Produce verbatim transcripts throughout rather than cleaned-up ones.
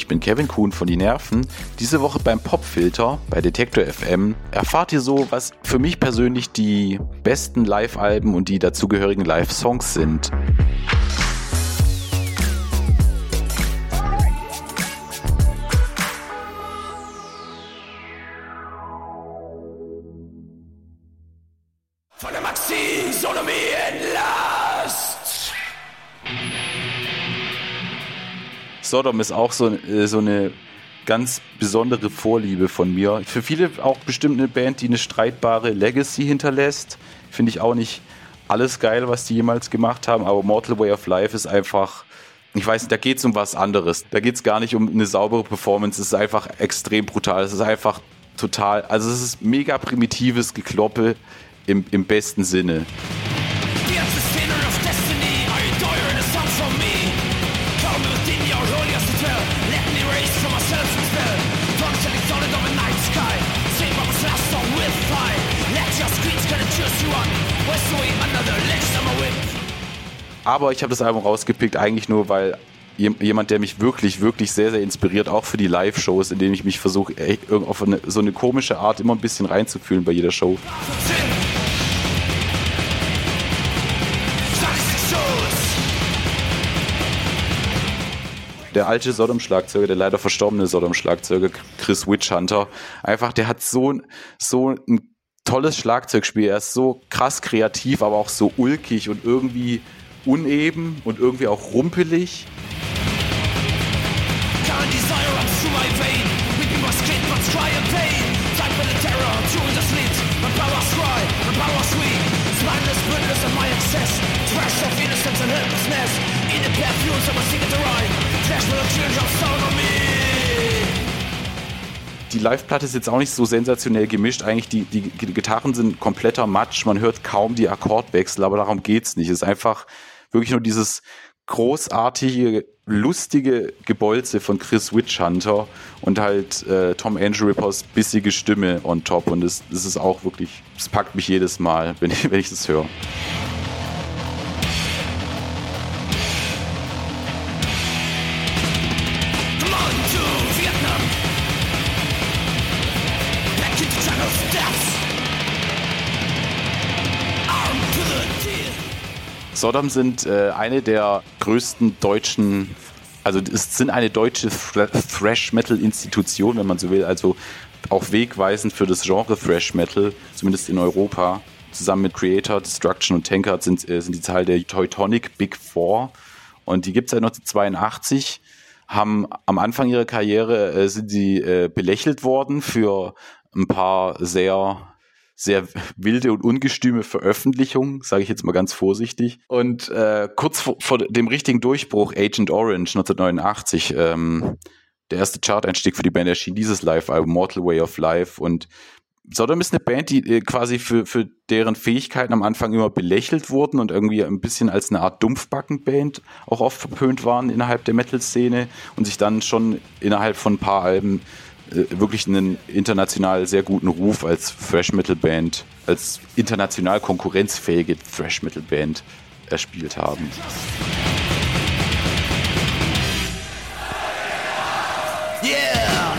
ich bin Kevin Kuhn von Die Nerven. Diese Woche beim Popfilter bei Detektor F M erfahrt ihr so, was für mich persönlich die besten Live-Alben und die dazugehörigen Live-Songs sind. Von der Maxi Sonomie Last. Sodom ist auch so, so eine ganz besondere Vorliebe von mir. Für viele auch bestimmt eine Band, die eine streitbare Legacy hinterlässt. Finde ich auch nicht alles geil, was die jemals gemacht haben, aber Mortal Way of Life ist einfach, ich weiß nicht, da geht es um was anderes. Da geht es gar nicht um eine saubere Performance, es ist einfach extrem brutal. Es ist einfach total, also es ist mega primitives Gekloppe im, im besten Sinne. Aber ich habe das Album rausgepickt eigentlich nur, weil jemand, der mich wirklich, wirklich sehr, sehr inspiriert, auch für die Live-Shows, in denen ich mich versuche, auf eine, so eine komische Art immer ein bisschen reinzufühlen bei jeder Show. Der alte Sodom-Schlagzeuger, der leider verstorbene Sodom-Schlagzeuger, Chris Witchhunter, einfach, der hat so, so ein tolles Schlagzeugspiel. Er ist so krass kreativ, aber auch so ulkig und irgendwie uneben und irgendwie auch rumpelig. Die Live-Platte ist jetzt auch nicht so sensationell gemischt. Eigentlich die, die, die Gitarren sind kompletter Matsch. Man hört kaum die Akkordwechsel, aber darum geht's nicht. Es ist einfach wirklich nur dieses großartige, lustige Gebolze von Chris Witchhunter und halt äh, Tom Angelrippers bissige Stimme on top. Und das, das ist auch wirklich, das packt mich jedes Mal, wenn ich, wenn ich das höre. Sodom sind äh, eine der größten deutschen, also es sind eine deutsche Thrash-Metal-Institution, wenn man so will, also auch wegweisend für das Genre Thrash-Metal, zumindest in Europa. Zusammen mit Creator, Destruction und Tankard sind, äh, sind die Zahl der Teutonic Big Four und die gibt es seit neunzehnhundertzweiundachtzig, haben am Anfang ihrer Karriere äh, sind sie äh, belächelt worden für ein paar sehr sehr wilde und ungestüme Veröffentlichungen, sage ich jetzt mal ganz vorsichtig. Und äh, kurz vor, vor dem richtigen Durchbruch, Agent Orange neunzehnhundertneunundachtzig, ähm, der erste Chart-Einstieg für die Band, erschien dieses Live-Album, Mortal Way of Life. Und Sodom ist eine Band, die äh, quasi für, für deren Fähigkeiten am Anfang immer belächelt wurden und irgendwie ein bisschen als eine Art Dumpfbacken-Band auch oft verpönt waren innerhalb der Metal-Szene und sich dann schon innerhalb von ein paar Alben wirklich einen international sehr guten Ruf als Thrash-Metal-Band, als international konkurrenzfähige Thrash-Metal-Band erspielt haben. Yeah!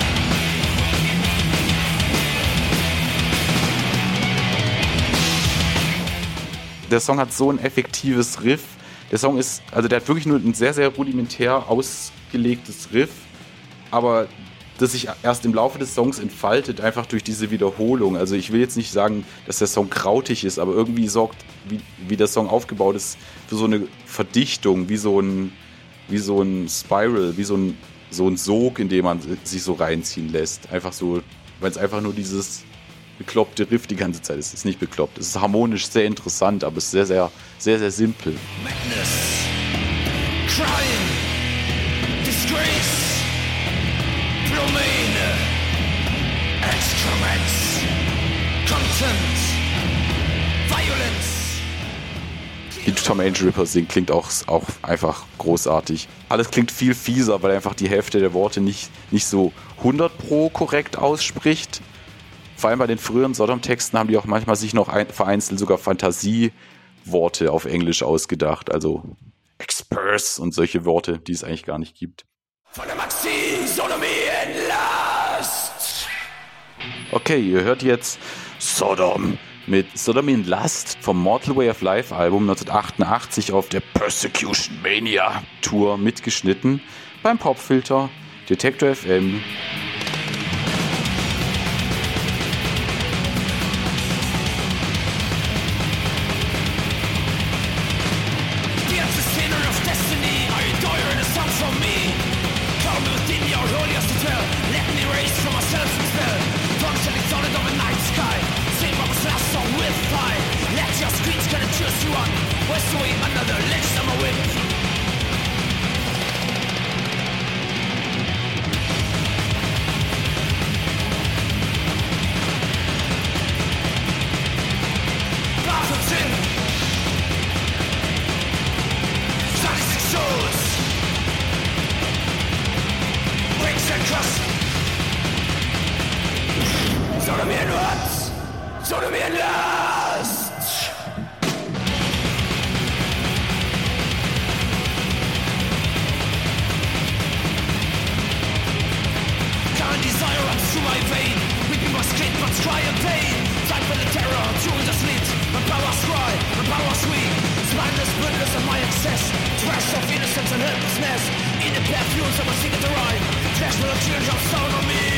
Der Song hat so ein effektives Riff. Der Song ist, also der hat wirklich nur ein sehr, sehr rudimentär ausgelegtes Riff, aber das sich erst im Laufe des Songs entfaltet, einfach durch diese Wiederholung. Also ich will jetzt nicht sagen, dass der Song krautig ist, aber irgendwie sorgt, wie, wie der Song aufgebaut ist, für so eine Verdichtung, wie so ein, wie so ein Spiral, wie so ein, so ein Sog, in dem man sich so reinziehen lässt. Einfach so, weil es einfach nur dieses bekloppte Riff die ganze Zeit ist. Es ist nicht bekloppt. Es ist harmonisch sehr interessant, aber es ist sehr, sehr, sehr, sehr simpel. Madness, Crime, Disgrace, Domain, Excrements, Content, Violence. Wie Tom Angelripper singt, klingt auch, auch einfach großartig. Alles klingt viel fieser, weil er einfach die Hälfte der Worte nicht, nicht so hundert pro korrekt ausspricht. Vor allem bei den früheren Sodom-Texten haben die auch manchmal sich noch ein, vereinzelt sogar Fantasieworte auf Englisch ausgedacht. Also Experse und solche Worte, die es eigentlich gar nicht gibt. Von der Maxi-Sodomie Last. Okay, ihr hört jetzt Sodom mit Sodomie in Lust vom Mortal Way of Life Album neunzehnhundertachtundachtzig auf der Persecution Mania Tour mitgeschnitten beim Popfilter Detektor F M. Sodomie in Lust! Sodomie in Lust! Current desire runs through my vein. Weeping must clean, must cry in pain. Time for the terror, tune the sleet. My power's cry, my power's weak. Spineless, bloodless of my excess. Trash of innocence and helplessness. In the perfumes of a secret to rhyme. Flesh will change your sound on me.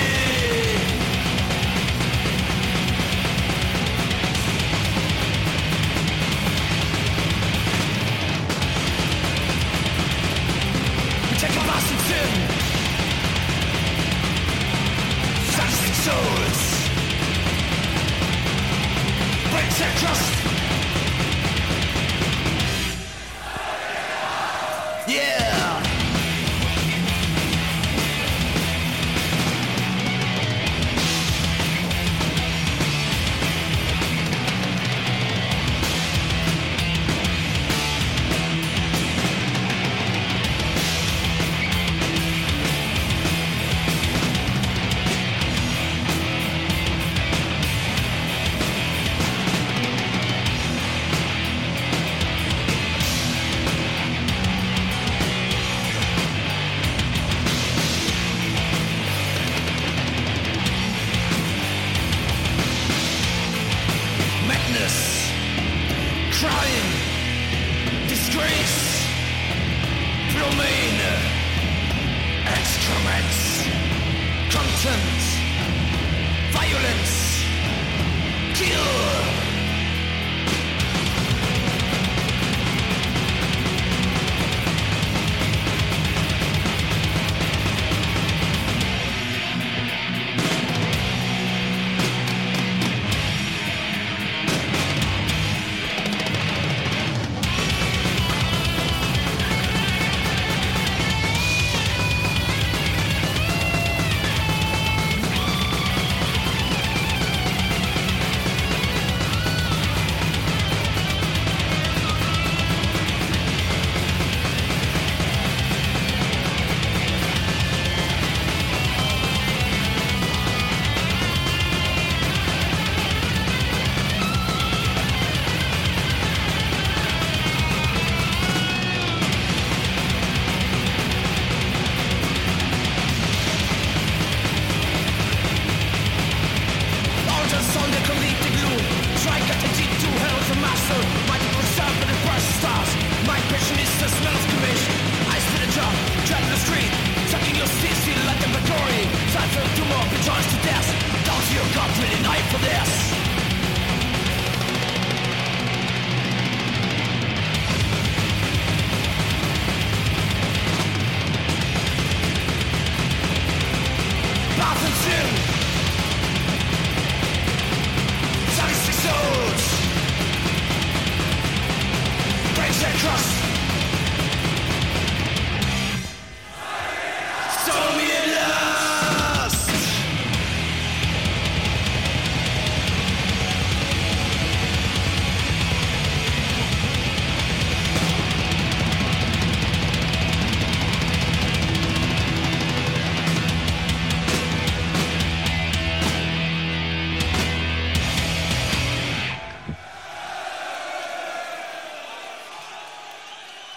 Souls breaks their trust. Yeah.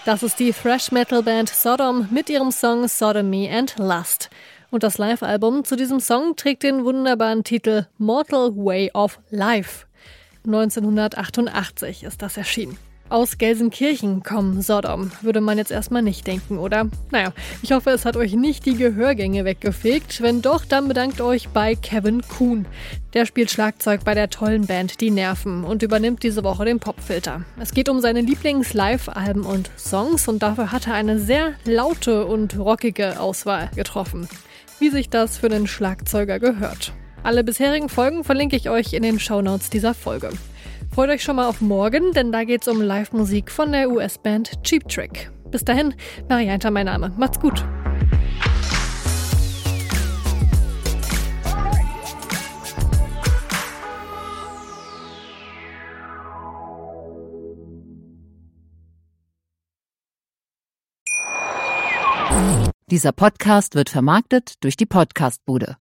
Das ist die Thrash-Metal-Band Sodom mit ihrem Song Sodomy and Lust. Und das Live-Album zu diesem Song trägt den wunderbaren Titel Mortal Way of Life. neunzehnhundertachtundachtzig ist das erschienen. Aus Gelsenkirchen kommen Sodom, würde man jetzt erstmal nicht denken, oder? Naja, ich hoffe, es hat euch nicht die Gehörgänge weggefegt. Wenn doch, dann bedankt euch bei Kevin Kuhn. Der spielt Schlagzeug bei der tollen Band Die Nerven und übernimmt diese Woche den Popfilter. Es geht um seine Lieblings-Live-Alben und Songs und dafür hat er eine sehr laute und rockige Auswahl getroffen. Wie sich das für den Schlagzeuger gehört. Alle bisherigen Folgen verlinke ich euch in den Shownotes dieser Folge. Freut euch schon mal auf morgen, denn da geht's um Live-Musik von der U S-Band Cheap Trick. Bis dahin, Marianta mein Name. Macht's gut. Dieser Podcast wird vermarktet durch die Podcastbude.